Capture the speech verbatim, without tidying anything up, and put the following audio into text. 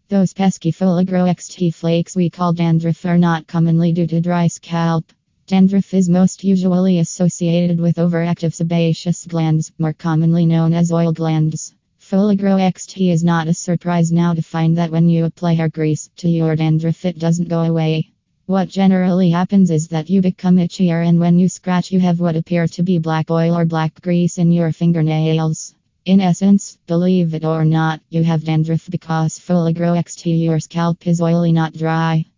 Those pesky Foligro X T flakes we call dandruff are not commonly due to dry scalp. Dandruff is most usually associated with overactive sebaceous glands, more commonly known as oil glands. Foligro X T is not a surprise now to find that when you apply hair grease to your dandruff, it doesn't go away. What generally happens is that you become itchier, and when you scratch, you have what appear to be black oil or black grease in your fingernails. In essence, believe it or not, you have dandruff because Foligro X T, your scalp is oily, not dry.